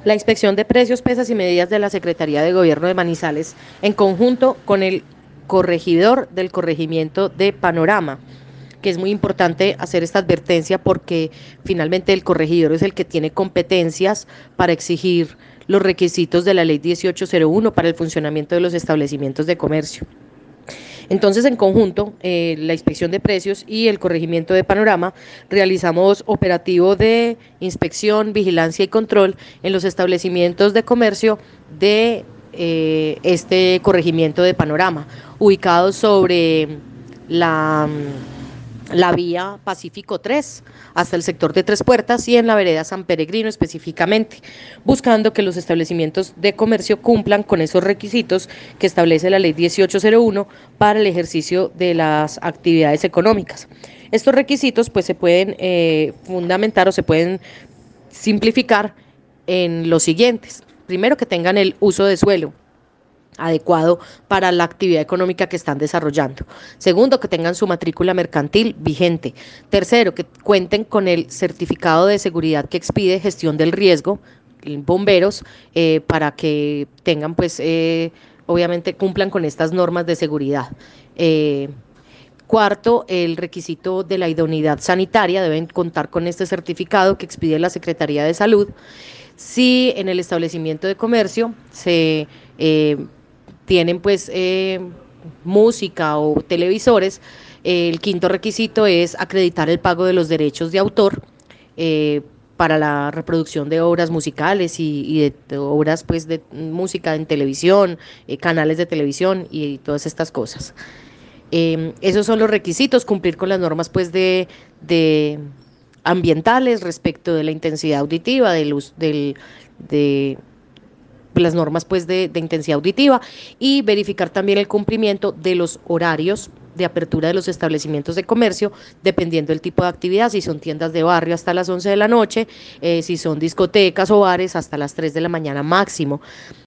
La Inspección de Precios, Pesas y Medidas de la Secretaría de Gobierno de Manizales, en conjunto con el corregidor del corregimiento de Panorama, que es muy importante hacer esta advertencia porque finalmente el corregidor es el que tiene competencias para exigir los requisitos de la Ley 1801 para el funcionamiento de los establecimientos de comercio. Entonces, en conjunto, la Inspección de Precios y el Corregimiento de Panorama realizamos operativo de inspección, vigilancia y control en los establecimientos de comercio de este corregimiento de Panorama, ubicados sobre la la vía Pacífico 3 hasta el sector de Tres Puertas y en la vereda San Peregrino específicamente, buscando que los establecimientos de comercio cumplan con esos requisitos que establece la Ley 1801 para el ejercicio de las actividades económicas. Estos requisitos pues se pueden fundamentar o se pueden simplificar en los siguientes. Primero, que tengan el uso de suelo adecuado para la actividad económica que están desarrollando. Segundo, que tengan su matrícula mercantil vigente. Tercero, que cuenten con el certificado de seguridad que expide gestión del riesgo, bomberos, para que tengan, pues, obviamente cumplan con estas normas de seguridad. Cuarto, el requisito de la idoneidad sanitaria, deben contar con este certificado que expide la Secretaría de Salud. Si en el establecimiento de comercio se tienen pues música o televisores, el quinto requisito es acreditar el pago de los derechos de autor para la reproducción de obras musicales y de obras pues de música en televisión, canales de televisión y todas estas cosas. Esos son los requisitos, cumplir con las normas pues de ambientales respecto de la intensidad auditiva, de las normas pues de intensidad auditiva y verificar también el cumplimiento de los horarios de apertura de los establecimientos de comercio, dependiendo del tipo de actividad, si son tiendas de barrio hasta las 11 de la noche, si son discotecas o bares hasta las 3 de la mañana máximo.